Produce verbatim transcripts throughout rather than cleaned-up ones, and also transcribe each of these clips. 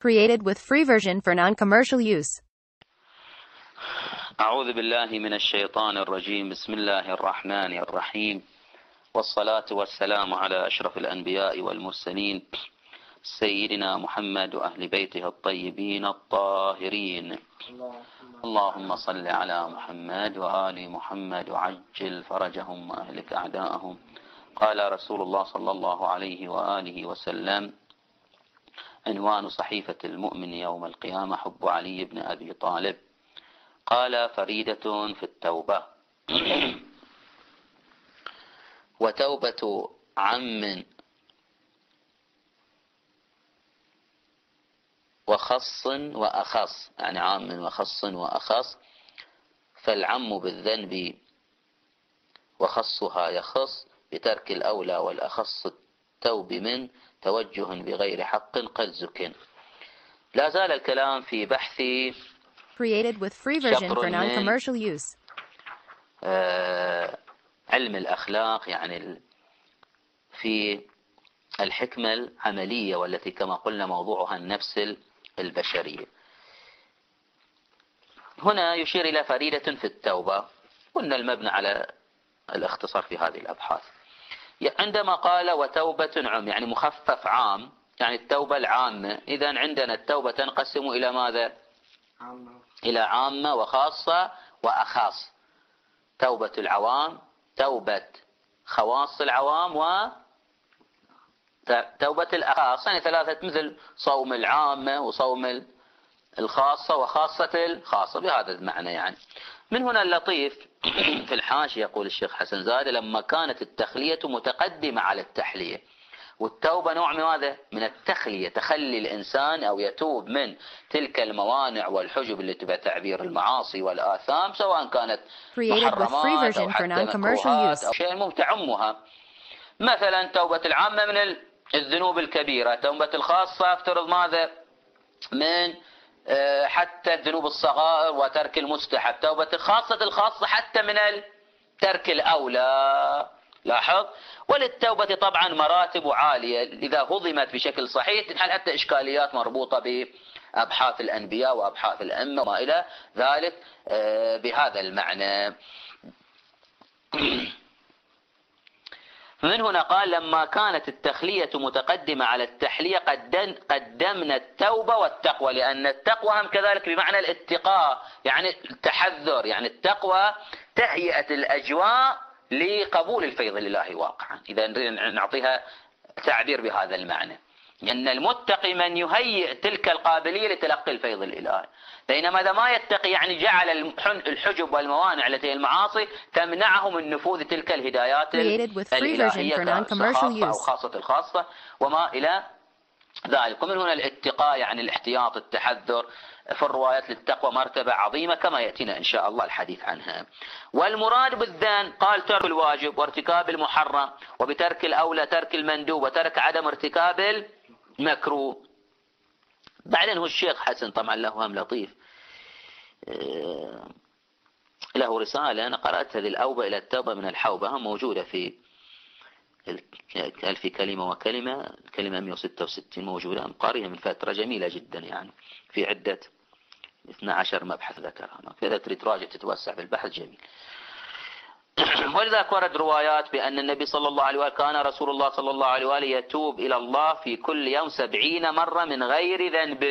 Created with free version for non-commercial use. أعوذ بالله من الشيطان الرجيم. بسم الله الرحمن الرحيم، والصلاة والسلام على أشرف الأنبياء والمرسلين سيدنا محمد وأهل بيته الطيبين الطاهرين. اللهم صل على محمد وآل محمد وعجل فرجهم وأهلك أعداءهم. قال رسول الله صلى الله عليه وآله وسلم: عنوان صحيفة المؤمن يوم القيامة حب علي بن أبي طالب. قال: فريدة في التوبة. وتوبة عم وخص وأخص، يعني عام وخص وأخص، فالعم بالذنب وخصها يخص بترك الأولى، والأخص التوب من توجه بغير حق قد زكن. لا زال الكلام في بحث Created with free version for non-commercial use. آه علم الأخلاق، يعني في الحكمة العملية، والتي كما قلنا موضوعها النفس البشرية. هنا يشير إلى فريدة في التوبة. قلنا المبنى على الاختصار في هذه الأبحاث. عندما قال وتوبة عم، يعني مخفف عام، يعني التوبة العامة. إذن عندنا التوبة تنقسم إلى ماذا؟ عامة. إلى عامة وخاصة وأخاص. توبة العوام، توبة خواص العوام، و توبة الأخاص، يعني ثلاثة، مثل صوم العامة وصوم الخاصة وخاصة الخاصة، بهذا المعنى. يعني من هنا اللطيف في الحاشية يقول الشيخ حسن زادة: لما كانت التخلية متقدمة على التحلية، والتوبة نوع من ماذا؟ من التخلية، تخلي الإنسان أو يتوب من تلك الموانع والحجب اللي تبقى تعبير المعاصي والآثام، سواء كانت محرمات أو حتى مكروهات أو شيء متعمها. مثلا توبة العامة من الذنوب الكبيرة، توبة الخاصة افترض ماذا؟ من حتى الذنوب الصغائر وترك المستحب. توبة الخاصة الخاصة حتى من ترك الأولى. لاحظ. وللتوبة طبعا مراتب عالية، إذا هضمت بشكل صحيح تنحل حتى إشكاليات مربوطة بأبحاث الأنبياء وأبحاث الأئمة وما إلى ذلك بهذا المعنى. من هنا قال: لما كانت التخلية متقدمة على التحلية قدمنا التوبة والتقوى، لأن التقوى هم كذلك بمعنى الاتقاء، يعني التحذر. يعني التقوى تهيئة الأجواء لقبول الفيض لله واقعا، إذا نعطيها تعبير بهذا المعنى. لأن المتقي من يهيئ تلك القابلية لتلقي الفيض الإلهي، بينما إذا ما يتقي يعني جعل الحجب والموانع التي هي المعاصي تمنعه من نفوذ تلك الهدايات الإلهية كخاصة أو خاصة الخاصة وما إلى ذلك. ومن هنا الاتقاء، يعني الاحتياط، التحذر. في الروايات للتقوى مرتبة عظيمة كما يأتينا إن شاء الله الحديث عنها. والمراد بالذنب قال: ترك الواجب وارتكاب المحرم، وبترك الأولى ترك المندوب، وترك عدم ارتكاب المكروه. بعدين هو الشيخ حسن طبعا له هم لطيف، له رسالة أنا قرأت هذه الأوبة إلى التوبة من الحوبة، هم موجودة في في كلمة وكلمة، كلمة مئة وستة وستين موجودة، قارئها من فترة جميلة جدا، يعني في عدة اثنا عشر مبحث ذكرها. إذا تريد تراجع تتوسع في البحث جميل. ولذلك ورد روايات بأن النبي صلى الله عليه وآله كان رسول الله صلى الله عليه وآله يتوب إلى الله في كل يوم سبعين مرة من غير ذنب،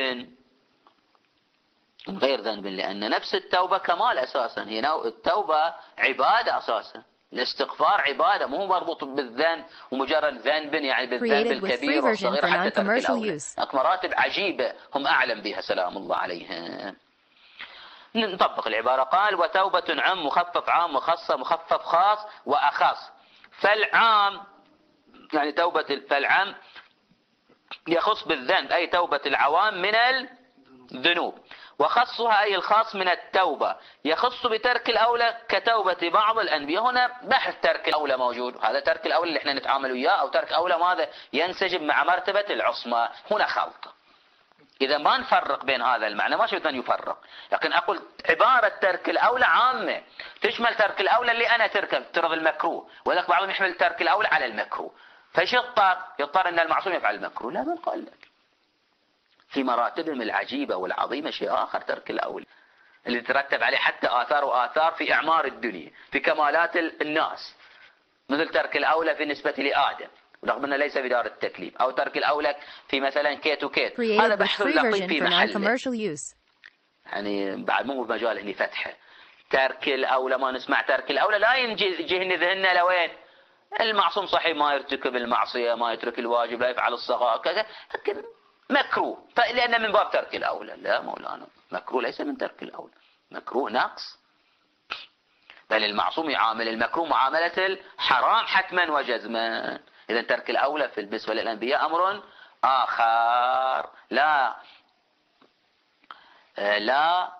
من غير ذنب، لأن نفس التوبة كمال أساسا. هي التوبة عبادة أساسا، الاستغفار عبادة، مو مربوط بالذنب ومجرد ذنب، يعني بالذنب الكبير والصغير حتى ترك الأولى. مراتب عجيبة هم أعلم بها سلام الله عليها. نطبق العبارة. قال: وتوبة عام مخفف عام، وخاصة مخفف خاص، وأخص. فالعام يعني توبة فالعام يخص بالذنب، أي توبة العوام من الذنوب، وخصها أي الخاص من التوبة يخص بترك الأولى كتوبة بعض الأنبياء. هنا بحث ترك الأولى موجود، هذا ترك الأولى اللي احنا نتعامل وياه، أو ترك أولى ماذا ينسجم مع مرتبة العصمة. هنا خلط. إذا ما نفرق بين هذا المعنى، ما شفت أن يفرق، لكن أقول عبارة ترك الأولى عامة تشمل ترك الأولى اللي أنا تركه ترض المكروه، ولكن بعضهم يحمل ترك الأولى على المكروه. فايش يضطر؟ يضطر أن المعصوم يفعل المكروه. لا، من قال لك في مراتبهم العجيبة والعظيمة شيء آخر ترك الأولى اللي ترتب عليه حتى آثار وآثار في إعمار الدنيا في كمالات الناس، مثل ترك الأولى في نسبة لآدم رغم أنه ليس بدار التكليف، أو ترك الأولى في مثلا كيت وكيت. هذا بحث لطيف في محله، يعني بعد مو بمجال هني فتحه. ترك الأولى ما نسمع ترك الأولى لا يجي ذهننا لوين؟ المعصوم صحيح ما يرتكب المعصية، ما يترك الواجب، لا يفعل الصغائر كذا، لكن مكروه لأنه من باب ترك الأولى. لا مولانا، مكروه ليس من ترك الأولى، مكروه ناقص، بل المعصوم يعامل المكروه معاملة الحرام حتما وجزما. إذا ترك الأولى في بالنسبة للأنبياء أمر آخر لا لا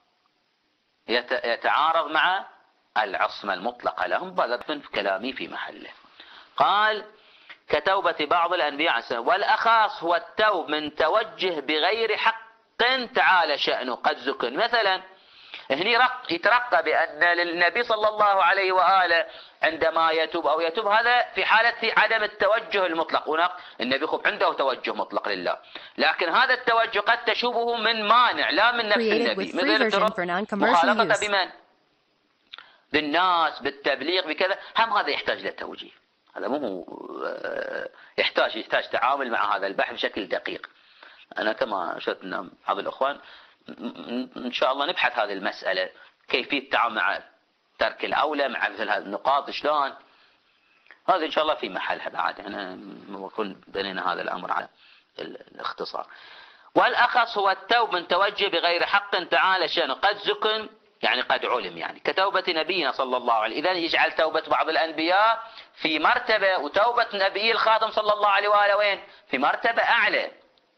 يتعارض مع العصمة المطلقة لهم. بل كلامي في محله. قال كتوبة بعض الأنبياء، والأخاص هو التوب من توجه بغير حق تعالى شأنه قد ذكر. مثلا هني يترقى بأن للنبي صلى الله عليه وآله عندما يتوب أو يتوب هذا في حالة عدم التوجه المطلق، هناك النبي خب عنده توجه مطلق لله، لكن هذا التوجه قد تشوبه من مانع لا من نفس النبي، مثل مخالطة بمن؟ بالناس، بالتبليغ، بكذا، هم هذا يحتاج للتوجيه. هذا مو يحتاج يحتاج تعامل مع هذا البحث بشكل دقيق. أنا كما أشرت أن بعض الأخوان إن شاء الله نبحث هذه المسألة، كيفية التعامل مع ترك الأولى مع مثل هذه النقاط شلون، هذا إن شاء الله في محلها بعد. أنا بكون بنينا هذا الأمر على الاختصار. والأخص هو التوب من توجه بغير حق تعالى شأنه قد زكن، يعني قد علم، يعني كتوبة نبينا صلى الله عليه. إذن يجعل توبة بعض الأنبياء في مرتبة، وتوبة نبي الخاتم صلى الله عليه وآله وين؟ في مرتبة أعلى.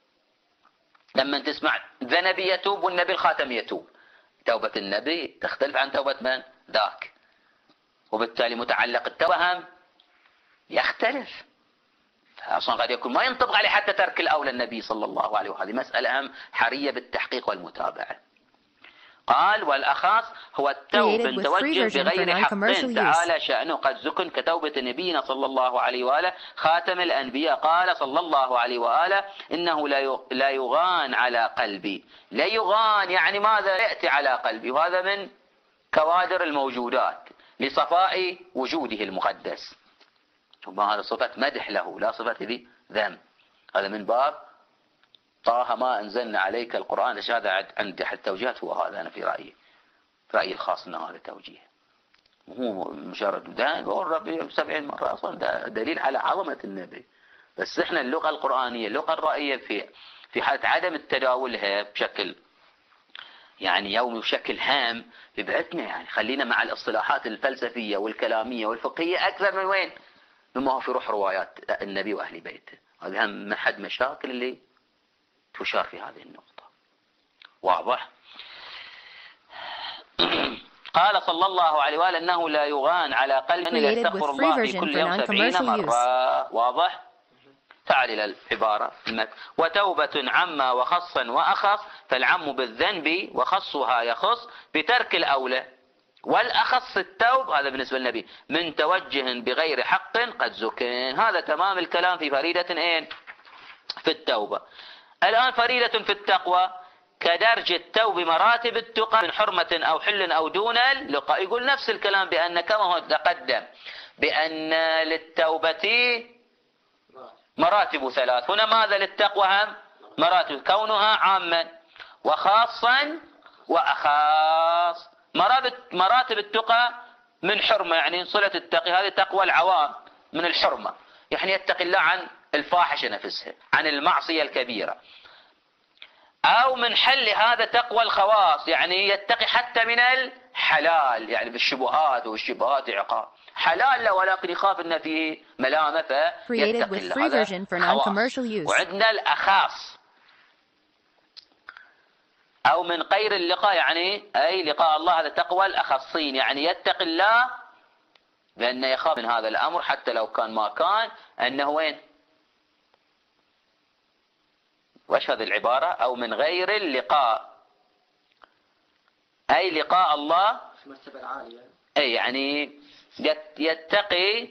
لما تسمع ذا نبي يتوب والنبي الخاتم يتوب، توبة النبي تختلف عن توبة من؟ ذاك، وبالتالي متعلق التوهم يختلف. أصلا قد يكون ما ينطبق عليه حتى ترك الأولى النبي صلى الله عليه وآله. هذه مسألة أهم حرية بالتحقيق والمتابعة. قال والأخاص هو التوب من توجه بغير حق تعالى شأنه قد زكن كتوبة نبينا صلى الله عليه وآله خاتم الأنبياء. قال صلى الله عليه وآله إنه لا يغان على قلبي. لا يغان يعني ماذا؟ يأتي على قلبي، وهذا من كوادر الموجودات لصفاء وجوده المقدس. ثم هذا صفة مدح له لا صفة ذم. هذا من باب طه ما أنزلنا عليك القرآن. هذا عند أحد التوجيهات، هو هذا أنا في رأيي رأيي الخاص أن هذا توجيه، هو مجرد ده يقول ربي سبعين مرة، أصلا ده دليل على عظمة النبي. بس إحنا اللغة القرآنية اللغة الرأيية في في حالة عدم التداولها بشكل يعني يومي وبشكل هام ببعثنا، يعني خلينا مع الاصطلاحات الفلسفية والكلامية والفقهية أكثر من وين مما هو في روح روايات النبي وأهل بيته. هذا هم أحد مشاكل اللي تشار في هذه النقطة. واضح؟ قال صلى الله عليه وآله أنه لا يغان على قلب من يستغفر الله في كل يوم سبعين مرة. واضح؟ تعال إلى العبارة. وتوبة عما وخصا وأخص، فالعم بالذنب وخصها يخص بترك الأولى، والأخص التوب هذا بالنسبة للنبي من توجه بغير حق قد زكين. هذا تمام الكلام في فريدة إيه؟ في التوبة. الآن فريدة في التقوى كدرج التوب مراتب التقى من حرمة أو حل أو دون اللقاء. يقول نفس الكلام بأن كما هو تقدم بأن للتوبة مراتب ثلاث، هنا ماذا للتقوى هم مراتب كونها عاما وخاصا وأخاص. مراتب التقى من حرمة يعني صلة التقي، هذه تقوى العوام من الحرمة، يعني يتقي الله عن الفاحشة نفسها عن المعصية الكبيرة. أو من حل هذا تقوى الخواص، يعني يتقي حتى من الحلال، يعني بالشبهات والشبهات عقاب حلال له ولكن يخاف أن فيه ملامة فيتقي الله. وعندنا الأخاص أو من غير اللقاء، يعني أي لقاء الله، هذا تقوى الأخصين، يعني يتقي الله لأنه يخاف من هذا الأمر حتى لو كان ما كان أنه وين. وش هذه العبارة؟ أو من غير اللقاء أي لقاء الله، أي يعني يتقي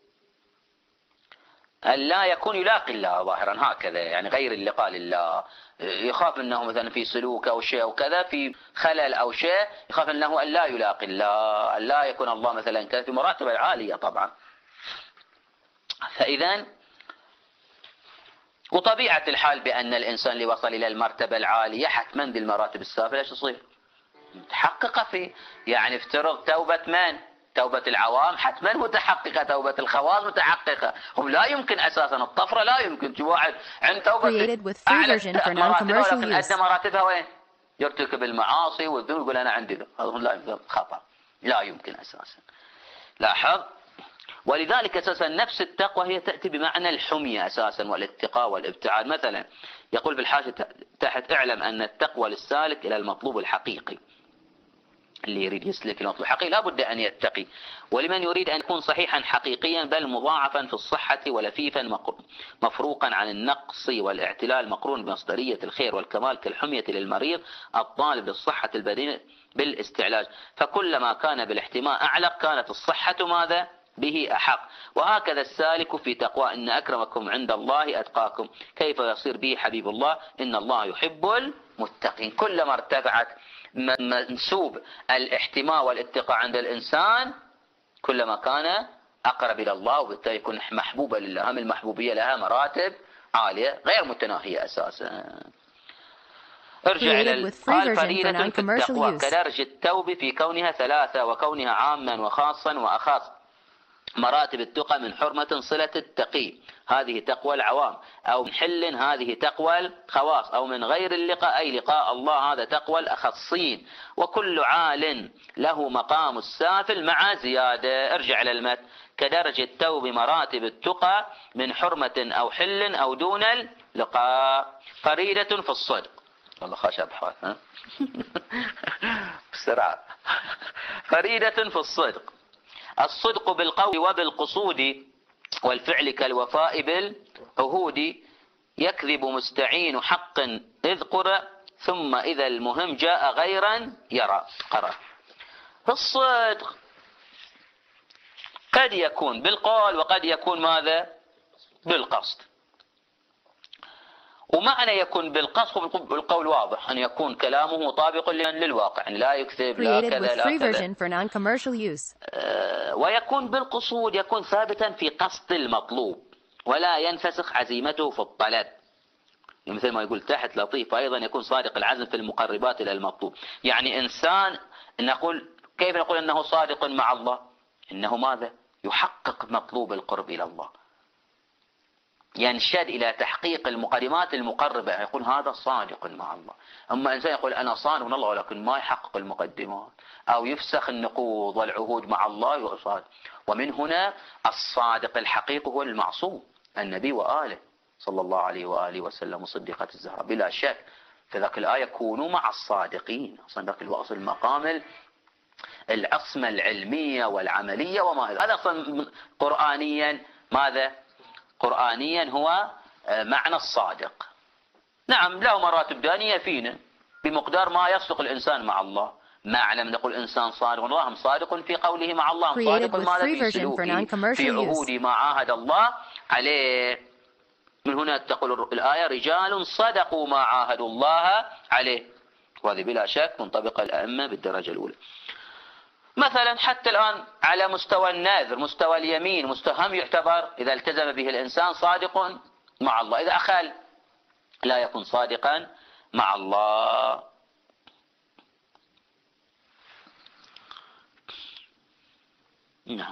أن لا يكون يلاقي الله ظاهرا هكذا، يعني غير اللقاء لله يخاف أنه مثلا في سلوك أو شيء أو كذا في خلل أو شيء، يخاف أنه أن لا يلاقي الله، أن لا يكون الله مثلا كذا، في مراتب عالية طبعا. فإذا وطبيعة الحال بأن الإنسان اللي وصل إلى المرتبة العالية حتما ذي المراتب السافلة ايش تصير؟ متحققة فيه. يعني افترض توبة من؟ توبة العوام حتما متحققة، توبة الخواص متحققة، هم لا يمكن أساسا الطفرة، لا يمكن. شو واحد عند توبة أعلى مراتبها ولكن أدنى مراتبها وين؟ يرتكب المعاصي والذنوب يقول أنا عندي ذا، لا يمكن، خطأ، لا يمكن أساسا. لاحظ. ولذلك أساسا نفس التقوى هي تأتي بمعنى الحمية أساسا والاتقاء والابتعاد. مثلا يقول في الحاشية تحت: اعلم أن التقوى للسالك إلى المطلوب الحقيقي. اللي يريد يسلك المطلوب الحقيقي لا بد أن يتقي. ولمن يريد أن يكون صحيحا حقيقيا بل مضاعفا في الصحة ولفيفا مفروقا عن النقص والاعتلال مقرون بمصدرية الخير والكمال كالحمية للمريض الطالب للصحة البدنية بالاستعلاج، فكلما كان بالاحتماء أعلق كانت الصحة ماذا؟ به أحق. وهكذا السالك في تقوى إن أكرمكم عند الله أتقاكم، كيف يصير به حبيب الله؟ إن الله يحب المتقين. كلما ارتفعت منسوب الاحتماء والاتقاء عند الإنسان كلما كان أقرب إلى الله، وبالتالي يكون محبوبا لله. هم المحبوبية لها مراتب عالية غير متناهية أساسا. ارجع إلى قال: فريدة في التقوى كدرج التوب في كونها ثلاثة وكونها عاما وخاصا وأخاص مراتب التقى من حرمة صلة التقي، هذه تقوى العوام، أو من حل، هذه تقوى الخواص، أو من غير اللقاء أي لقاء الله، هذا تقوى الأخصين. وكل عال له مقام السافل مع زيادة. ارجع إلى المت كدرج التوب مراتب التقى من حرمة أو حل أو دون اللقاء. فريدة في الصدق. والله خاش أبحاث ها بسرعة. فريدة في الصدق. الصدق بالقول وبالقصود والفعل كالوفاء بالعهود. يكذب مستعين حق إذ قرأ ثم إذا المهم جاء غيرا يرى قرأ. الصدق قد يكون بالقول وقد يكون ماذا؟ بالقصد. ومعنى يكون بالقصد بالقول واضح أن يكون كلامه مطابق للواقع، يعني لا يكذب لا كذا لا كذا. ويكون بالقصود يكون ثابتا في قصد المطلوب ولا ينفسخ عزيمته في الطلب، مثل ما يقول تحت لطيف أيضا يكون صادق العزم في المقربات إلى المطلوب. يعني إنسان نقول كيف نقول أنه صادق مع الله؟ إنه ماذا؟ يحقق مطلوب القرب إلى الله، ينشد إلى تحقيق المقدمات المقربة، يقول هذا صادق مع الله. أما إنسان يقول أنا صادق من الله ولكن ما يحقق المقدمات أو يفسخ النقوض والعهود مع الله صادق. ومن هنا الصادق الحقيقي هو المعصوم النبي وآله صلى الله عليه وآله وسلم وصديقة الزهراء بلا شك. في ذاك الآية كونوا مع الصادقين، أصلا ذاك الوصل المقام العصمة العلمية والعملية وما هذا أصلا قرآنيا ماذا؟ قرآنيا هو معنى الصادق. نعم له مراتب دانية فينا بمقدار ما يصدق الإنسان مع الله. ما لم نقول إنسان صادق، والله صادق في قوله مع الله، صادق ماذا في سلوكه في عهوده ما عاهد الله عليه. من هنا تقول الآية رجال صدقوا ما عاهدوا الله عليه، وهذه بلا شك منطبقة الأئمة بالدرجة الأولى. مثلا حتى الآن على مستوى النذر مستوى اليمين مستهم يعتبر إذا التزم به الإنسان صادق مع الله، إذا أخل لا يكون صادقا مع الله. نعم.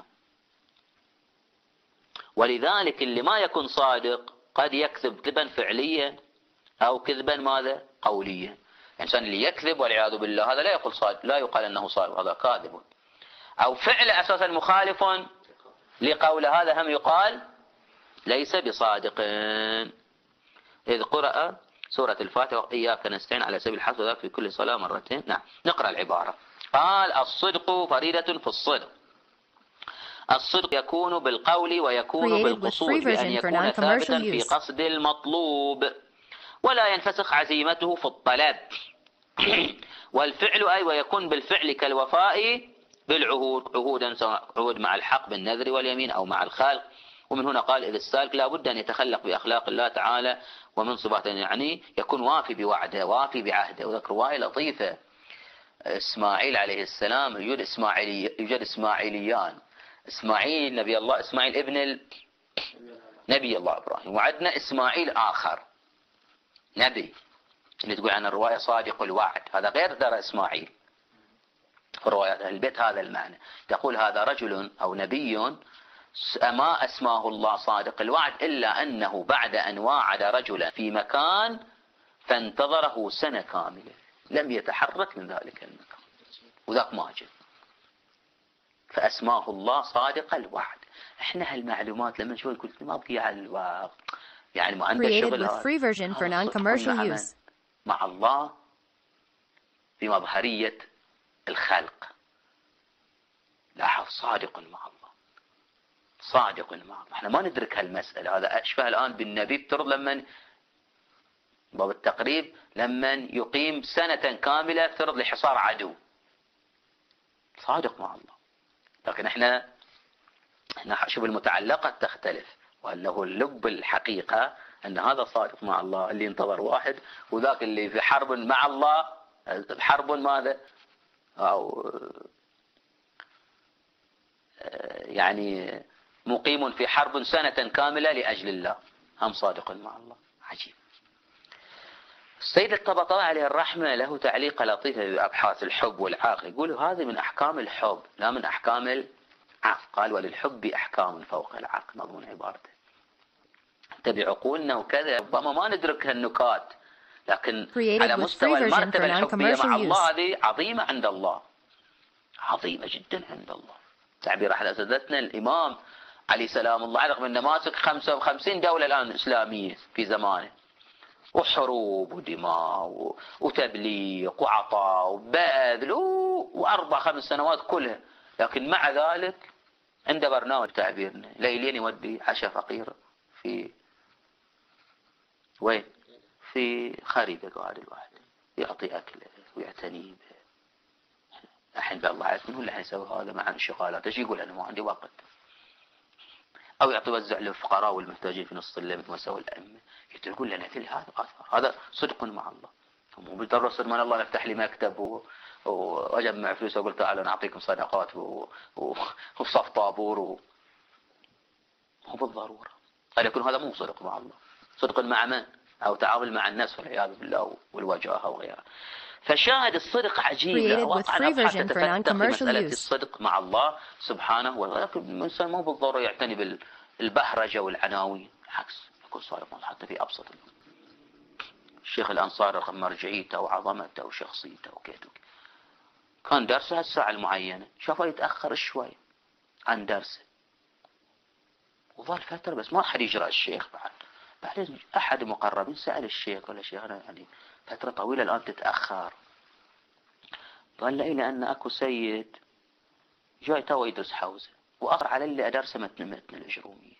ولذلك اللي ما يكون صادق قد يكذب كذبا فعليا أو كذبا ماذا؟ قوليا. الإنسان اللي يكذب والعياذ بالله هذا لا يقول صادق، لا يقال أنه صادق، هذا كاذب. أو فعل أساسا مخالف لقول هذا هم يقال ليس بصادق. إذ قرأ سورة الفاتحة إياك نستعين على سبيل الحث وذاك في كل صلاة مرتين. نعم نقرأ العبارة. قال الصدق فريدة في الصدق. الصدق يكون بالقول ويكون بالقصود بأن يكون ثابتا في قصد المطلوب ولا ينفسخ عزيمته في الطلب. والفعل أي ويكون بالفعل كالوفاء بالعهود، عهودا سواء عهود مع الحق بالنذر واليمين أو مع الخلق ومن هنا قال إذ السالك لا بد أن يتخلق بأخلاق الله تعالى ومن صفاته، يعني يكون وافي بوعده وافي بعهده. وذكر رواية لطيفة، إسماعيل عليه السلام يوجد إسماعيلي يوجد إسماعيليان، إسماعيل نبي الله، إسماعيل ابن ال... نبي الله إبراهيم، وعندنا إسماعيل آخر نبي اللي تقول عن الرواية صادق الوعد، هذا غير درى إسماعيل في روايات أهل البيت هذا المعنى، تقول هذا رجل أو نبي ما أسماه الله صادق الوعد إلا أنه بعد أن واعد رجلا في مكان فانتظره سنة كاملة لم يتحرك من ذلك المكان، وذاك ما جاء، فأسماه الله صادق الوعد. احنا هالمعلومات لما نشوف قلت ما بقي على الوقت، يعني ما عنده شغل مع, مع الله بمظهرية الخلق. لاحظ صادق مع الله، صادق مع الله. احنا ما ندرك هالمسألة، هذا أشبه الآن بالنبي افترض لما باب التقريب لما يقيم سنة كاملة افترض لحصار عدو، صادق مع الله. لكن احنا احنا شوف المتعلقات تختلف، وأنه اللب الحقيقة أن هذا صادق مع الله اللي انتظر واحد، وذاك اللي في حرب مع الله، حرب ماذا أو يعني مقيم في حرب سنة كاملة لأجل الله، هم صادق مع الله. عجيب. السيد الطبطبائي عليه الرحمة له تعليق لطيف بأبحاث الحب والعقل، يقول هذه من أحكام الحب لا من أحكام العقل. قال وللحب أحكام فوق العقل، مضمون عبارته. انت بعقولنا وكذا ربما ما ندرك هالنكات، لكن على مستوى المرتبة الحبية مع الله هذه عظيمة عند الله، عظيمة جدا عند الله. تعبير أحد أساتذتنا الإمام علي سلام الله عليه، رغم أنه ماسك خمسة وخمسين دولة الآن إسلامية في زمانه، وحروب ودماء وتبليغ وعطاء وبذل وأربع خمس سنوات كلها، لكن مع ذلك عنده برنامج تعبيرنا ليلين يودي عشاء فقير في وين؟ في خريبة قاعد الواحد يعطي أكله ويعتني به. الحين بالله عارف من هو اللي حيسوي هذا مع انشغالاته، ايش يقول انا ما عندي وقت، او يعطي وزع للفقراء والمحتاجين في نص الليل مثل ما سوى الائمه. يقول لنا في هذا اثر، هذا صدق مع الله. مو بالضروره صدق من الله نفتح لي مكتب و... واجمع فلوس واقول تعالوا نعطيكم صدقات و... و... وصف طابور و... مو بالضروره. قد يكون هذا مو صدق مع الله، صدق مع من؟ او تعامل مع الناس والعياذ بالله والوجاهه وغيرها. فشاهد الصدق عجيب، واقع تتفتح مسألة الصدق مع الله سبحانه وتعالى. لكن الإنسان مو بالضرورة يعتني بالبهرجة والعناوين، بالعكس يكون صادق حتى في أبسط الأمور. الشيخ الأنصاري رغم مرجعيته وعظمته وشخصيته وكيته كان درسه الساعة المعينة، شافه يتأخر شوي عن درسه وظل فترة بس ما أحد يجرأ الشيخ. بعد بعدين أحد مقربين سأل الشيخ ولا شيخ أنا يعني فترة طويلة الآن تتأخر. قال لي لأن أكو سيد جاي تو يدرس حوزة وأقرأ على اللي أدرسه متن متن الإجرومية.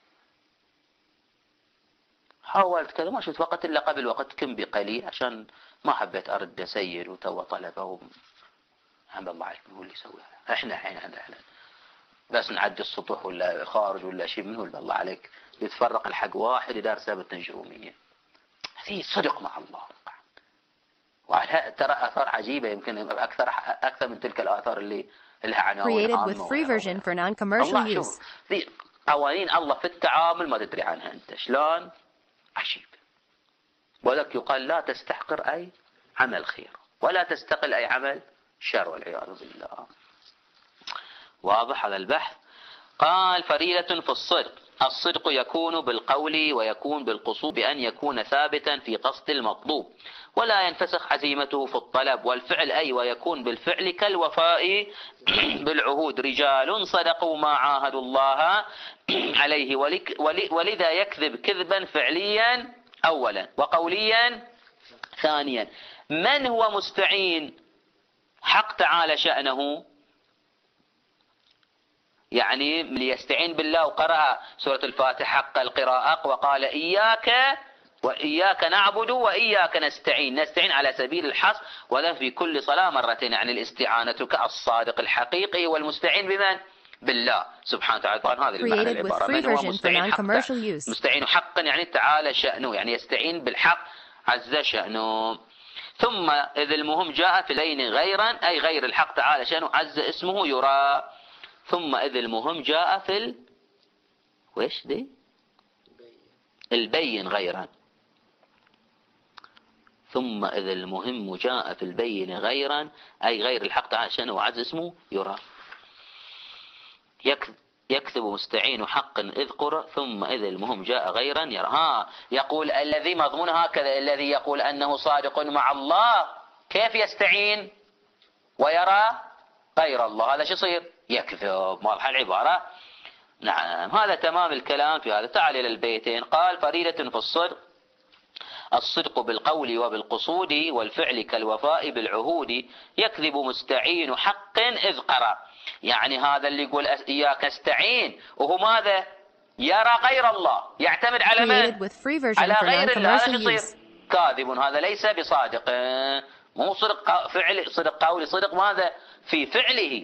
حاولت كذا ما شفت وقت إلا قبل وقت كم بقليل عشان ما حبيت أرد سيد وتو طلبه و... عم الله عارف من هو اللي يسويها. إحنا الحين احنا بس نعدي السطوح ولا خارج ولا شيء من هو اللي بالله عليك يتفرق الحق واحد يدرسه متن إجرومية. هذه صدق مع الله. وعلى ترى آثار عجيبة يمكن أكثر أكثر من تلك الآثار اللي لها عناوين عامة. الله شوف في قوانين الله في التعامل ما تدري عنها أنت شلون، عجيب. ولك يقال لا تستحقر أي عمل خير ولا تستقل أي عمل شر والعياذ بالله. واضح هذا البحث. قال فريدة في الصدق، الصدق يكون بالقول ويكون بالقصود بأن يكون ثابتا في قصد المطلوب ولا ينفسخ عزيمته في الطلب والفعل، أي ويكون بالفعل كالوفاء بالعهود. رجال صدقوا ما عاهدوا الله عليه ولذا يكذب كذبا فعليا أولا وقوليا ثانيا. من هو مستعين حق تعالى شأنه، يعني ليستعين بالله وقرأ سورة الفاتحة حق القراءة وقال إياك وإياك نعبد وإياك نستعين، نستعين على سبيل الحصر، وذا في كل صلاة مرتين، يعني الاستعانة كالصادق الحقيقي والمستعين بمن؟ بالله سبحانه وتعالى. طبعا هذه المعنى Created with العبارة، free من هو version for مستعين حق non-commercial use. مستعين حقا يعني تعالى شأنه، يعني يستعين بالحق عز شأنه. ثم إذ المهم جاء في البين غيرا، أي غير الحق تعالى شأنه عز اسمه يرى. ثم إذ المهم جاء في ال... ويش دي البين غيرا. ثم إذ المهم جاء في البين غيرا، أي غير الحق تعالى شأنه وعز اسمه يرى. يكذب مستعين حقا إذ قرأ ثم إذ المهم جاء غيرا يرى. ها يقول الذي مضمون هكذا، الذي يقول أنه صادق مع الله كيف يستعين ويرى غير الله؟ هذا شو يصير؟ يكذب. واضحة العبارة؟ نعم. هذا تمام الكلام في هذا. تعال إلى البيتين. قال فريدة في الصدق الصدق بالقول وبالقصود والفعل كالوفاء بالعهود. يكذب مستعين حق إذ قرأ، يعني هذا اللي يقول إياك استعين وهو ماذا؟ يرى غير الله، يعتمد على من؟ على غير الله. هذا يصير كاذب، هذا ليس بصادق. مو صدق فعل، صدق قولي، صدق ماذا؟ في فعله.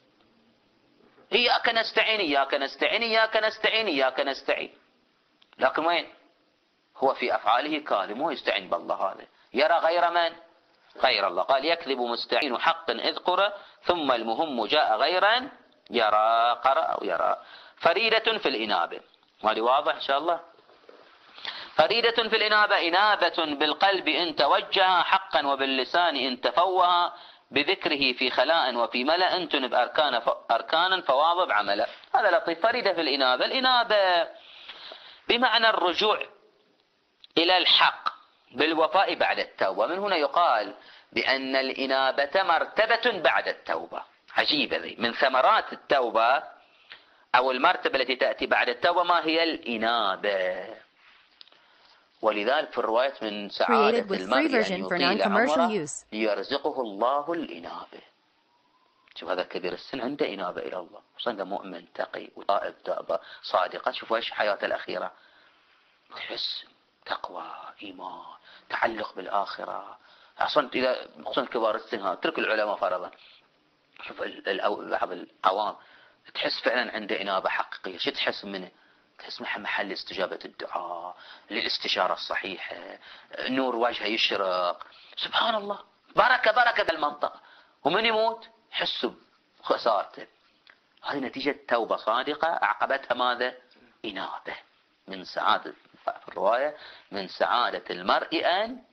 إياك نستعين إياك نستعين إياك نستعين إياك نستعين، لكن وين؟ هو في أفعاله كاذب، مو يستعين بالله. هذا يرى غير من؟ غير الله. قال يكذب مستعين حقا إذ قرأ ثم المهم جاء غيرا يرى. قرأ أو يرى. فريدة في الإنابة، وهذه واضح إن شاء الله. فريدة في الإنابة إنابة بالقلب إن توجه حقا وباللسان إن تفوه بذكره في خلاء وفي ملأ تنب أركان أركانا فواظب عملا. هذا لطيف. فريدة في الإنابة، الإنابة بمعنى الرجوع إلى الحق بالوفاء بعد التوبة. من هنا يقال بأن الإنابة مرتبة بعد التوبة. عجيبة ذي. من ثمرات التوبة أو المرتبة التي تأتي بعد التوبة ما هي؟ الإنابة. ولذلك في الرواية من سعادة المرء أن يطيل عمره ليرزقه الله الإنابة. شوف هذا كبير السن عنده إنابة إلى الله، عنده مؤمن تقي وطائب تائب صادقة. شوفوا إيش حياته الأخيرة، يحس تقوى إيمان تعلق بالآخرة. أصلا إذا خصوصا كبار السن اترك العلماء فرضا. شوف بعض العوام تحس فعلا عنده إنابة حقيقية. شو تحس منه؟ تحس محل استجابة الدعاء، للاستشارة الصحيحة، نور وجهه يشرق، سبحان الله، بركة بركة المنطقة. ومن يموت حسوا خسارته. هذه نتيجة توبة صادقة أعقبتها ماذا؟ إنابة. من سعادة في الرواية من سعادة المرء أن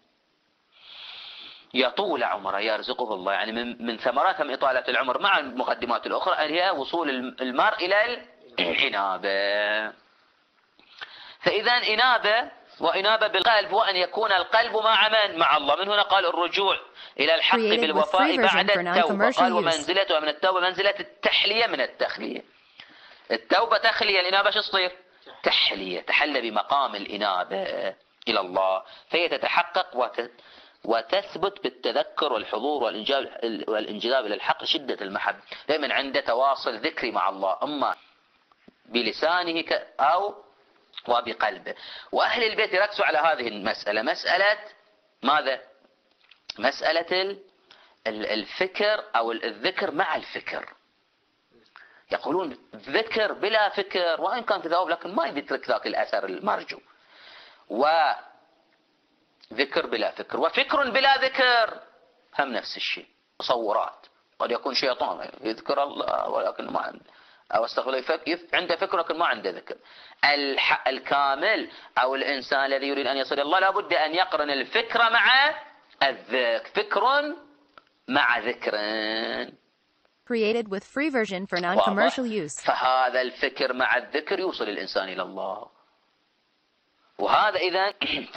يطول عمره يرزقه الله، يعني من من ثمرات من إطالة العمر مع المقدمات الأخرى أن هي وصول المرء إلى الإنابة. فإذا إنابة وإنابة بالقلب وأن يكون القلب مع من؟ مع الله. من هنا قال الرجوع إلى الحق بالوفاء بعد التوبة. قال ومنزلته من التوبة منزلة التحلية من التخلية. التوبة تخلية، الإنابة شو تصير؟ تحلية، تحلى بمقام الإنابة إلى الله، فهي تتحقق وت... وتثبت بالتذكر والحضور والإنجاب والانجذاب إلى الحق شدة المحبة. دائما عنده تواصل ذكري مع الله، أما بلسانه ك... أو وبقلبه. وأهل البيت يركزوا على هذه المسألة، مسألة ماذا؟ مسألة الفكر أو الذكر مع الفكر. يقولون ذكر بلا فكر وإن كان في ثواب لكن ما يترك ذاك الأثر المرجو، وذكر بلا فكر وفكر بلا ذكر هم نفس الشيء. تصورات، قد يكون شيطان يذكر الله ولكن ما عنده، أو استغفر عنده فكر لكن ما عنده ذكر. الكامل أو الإنسان الذي يريد أن يصل الله لابد أن يقرن الفكر مع الذكر، فكر مع ذكر. Created with free version for non-commercial use. فهذا الفكر مع الذكر يوصل الإنسان إلى الله. وهذا إذا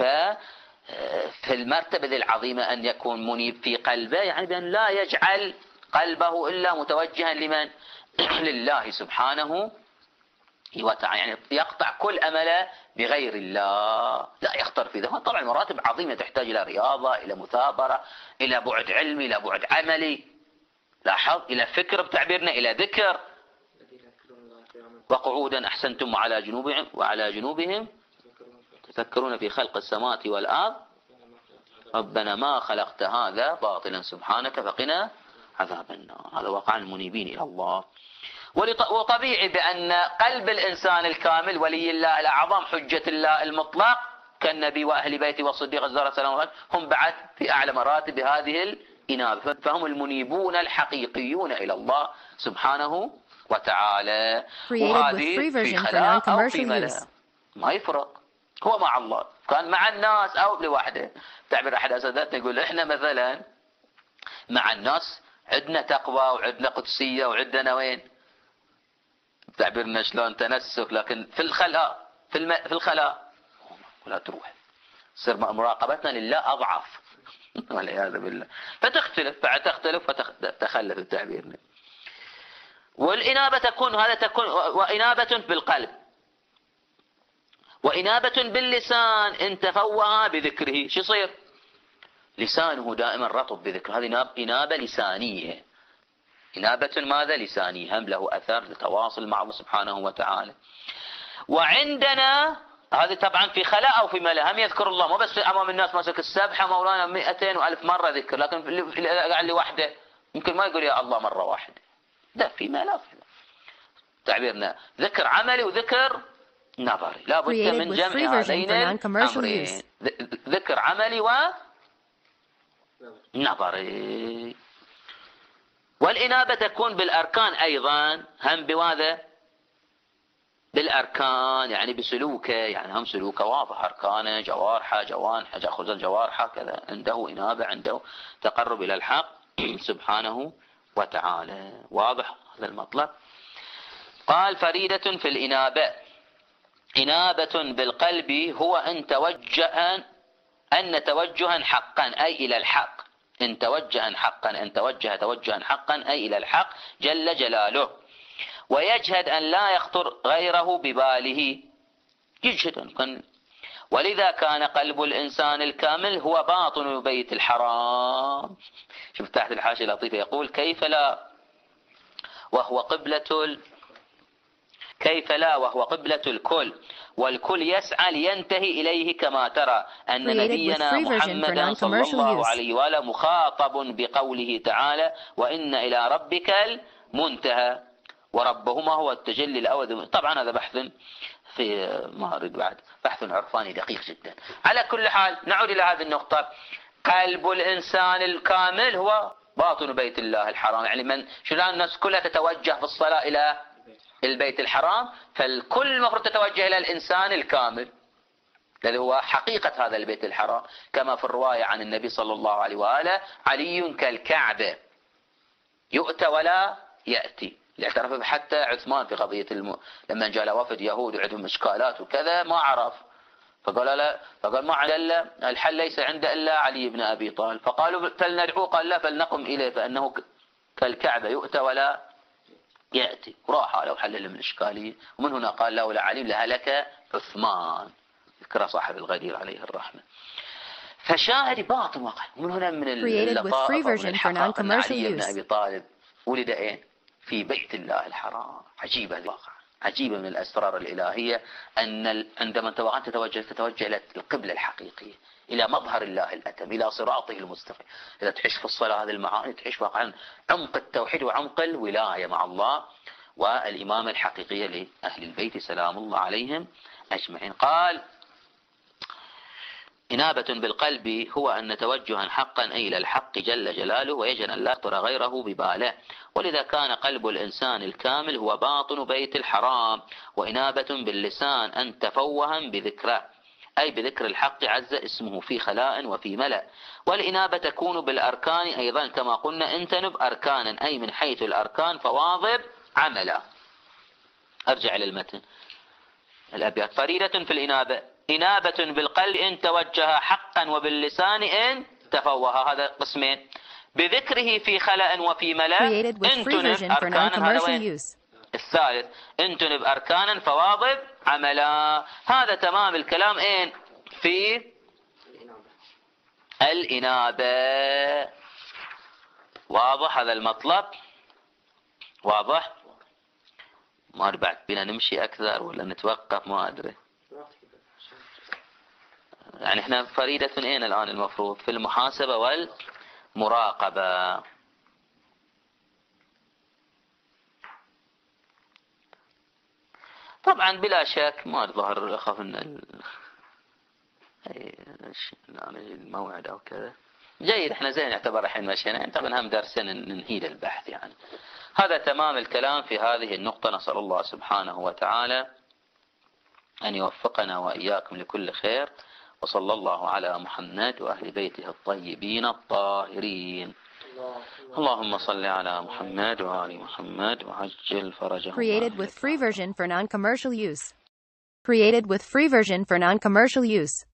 في المرتبة العظيمة أن يكون منيب في قلبه، يعني بأن لا يجعل قلبه إلا متوجها لمن؟ لله سبحانه وتعالى، يعني يقطع كل أمله بغير الله، لا يخطر في ذلك. طبعا مراتب عظيمة تحتاج إلى رياضة، إلى مثابرة، إلى بعد علمي، إلى بعد عملي، لاحظ، إلى فكر بتعبيرنا، إلى ذكر. وقعودا أحسنتم وعلى جنوبهم وعلى جنوبهم تفكرون في خلق السماوات والأرض ربنا ما خلقت هذا باطلا سبحانك فقنا عذاب النار. هذا واقع المنيبين إلى الله. وطبيعي بأن قلب الإنسان الكامل ولي الله الأعظم حجة الله المطلق كالنبي وأهل بيته والصديق الزهراء سلام الله هم بعد في أعلى مراتب هذه الإنابة، فهم المنيبون الحقيقيون إلى الله سبحانه وتعالى. وهذه في خلاء أو في ملأ ما يفرق، هو مع الله كان مع الناس أو لوحده. تعبير أحد أساتذتنا يقول إحنا مثلا مع الناس عندنا تقوى وعندنا قدسية وعندنا وين تعبيرنا شلون تنسك، لكن في الخلاء في, الم... في الخلاء لا تروح صير مراقبتنا لله أضعف والعياذ بالله، فتختلف بعد تختلف فتخلف التعبير. والإنابة تكون هذا تكون وإنابة بالقلب وإنابة باللسان إن تفوه بذكره. شو يصير؟ لسانه دائما رطب بذكر، هذه إنابة لسانية. إنابة ماذا؟ لسانية، هم له أثر لتواصل مع الله سبحانه وتعالى. وعندنا هذه طبعا في خلاء أو في ملأ هم يذكر الله، مو بس أمام الناس ماسك السبحة مولانا مئتين وألف مرة ذكر، لكن اللي قاعد لوحده يمكن ما يقول يا الله مرة واحدة، ده في ملأ. تعبيرنا ذكر عملي وذكر نظري، لا بد من جمع هذين الأمرين، ذكر عملي ونظري. والإنابة تكون بالأركان أيضا، هم بماذا؟ بالأركان يعني بسلوكه، يعني هم سلوكه واضح، أركانه جوارحه جوانحه جاخذ الجوارحه كذا، عنده إنابة، عنده تقرب إلى الحق سبحانه وتعالى. واضح هذا المطلب؟ قال فريدة في الإنابة إنابة بالقلب هو أن توجه أن توجها حقا أي إلى الحق، إن توجها حقا أن توجه توجها حقا أي إلى الحق جل جلاله، ويجهد أن لا يخطر غيره بباله، يجهد كان. ولذا كان قلب الإنسان الكامل هو باطن بيت الحرام. شوف تحت الحاشية لطيفة يقول كيف لا وهو قبلة كيف لا وهو قبلة الكل، والكل يسعى لينتهي إليه، كما ترى أن نبينا محمد صلى الله عليه وآله مخاطب بقوله تعالى وإن إلى ربك المنتهى، وربهما هو التجلي الأول. طبعا هذا بحث في ما أريد بعد بحث عرفاني دقيق جدا. على كل حال نعود إلى هذه النقطة، قلب الإنسان الكامل هو باطن بيت الله الحرام، يعني من شو الناس كلها تتوجه في الصلاة إلى البيت الحرام، فالكل المفروض تتوجه إلى الإنسان الكامل الذي هو حقيقة هذا البيت الحرام، كما في الرواية عن النبي صلى الله عليه وآله علي كالكعبة يؤتى ولا يأتي، اللي اعترف حتى عثمان في قضية الم... لما جاء له وفد يهود وعندهم إشكالات وكذا ما عرف، فقال لا فقال ما عندنا الحل ليس عند إلا علي بن أبي طالب، فقالوا فلندعوه، قال لا فلنقم إليه فإنه كالكعبة يؤتى ولا يأتي، وراح له حل من الإشكالية. ومن هنا قال لولا علي لهلك عثمان، ذكر صاحب الغدير عليه الرحمة. فشاهد باطن واقع. ومن هنا من اللطائف ومن الحقائق أن علي بن أبي طالب ولد إيه؟ في بيت الله الحرام. عجيبة الواقع، عجيبة من الأسرار الإلهية أن عندما أنت تتوجه تتوجه إلى القبلة الحقيقية، إلى مظهر الله الأتم، إلى صراطه المستقيم. إذا تعيش في الصلاة هذه المعاني تعيش واقعا عمق التوحيد وعمق الولاية مع الله والإمامة الحقيقية لأهل البيت سلام الله عليهم أجمعين. قال إنابة بالقلب هو أن توجها حقا أي إلى الحق جل جلاله، ويجن أن لا يخطر غيره بباله. ولذا كان قلب الإنسان الكامل هو باطن بيت الحرام، وإنابة باللسان أن تفوها بذكره أي بذكر الحق عز اسمه في خلاء وفي ملأ. والإنابة تكون بالأركان أيضا كما قلنا انتنب أركانا أي من حيث الأركان فواظب عملا. أرجع إلى المتن الأبيات. فريدة في الإنابة إنابة بالقلب إن توجه حقا وباللسان إن تفوه، هذا قسمين، بذكره في خلاء وفي ملأ انتنب أركانا. هذا وين الثالث؟ انتنب أركانا فواظب عملا. هذا تمام الكلام إن في الإنابة. واضح هذا المطلب؟ واضح؟ ما أدري بعد بنا نمشي أكثر ولا نتوقف، ما أدري. يعني احنا فريدة أين الآن المفروض؟ في المحاسبة والمراقبة. طبعا بلا شك ما الظهر أخاف أن ال... لا نجي الموعد أو كذا. جيد، احنا زين يعتبر الحين مشينا يعني طبعا هم درسنا ننهي البحث يعني. هذا تمام الكلام في هذه النقطة. نسأل الله سبحانه وتعالى أن يوفقنا وإياكم لكل خير، وصلى الله على محمد وأهل بيته الطيبين الطاهرين. اللهم صل على محمد وآل محمد وعجل فرجهم. Created with free version for non-commercial use. Created with free version for non-commercial use.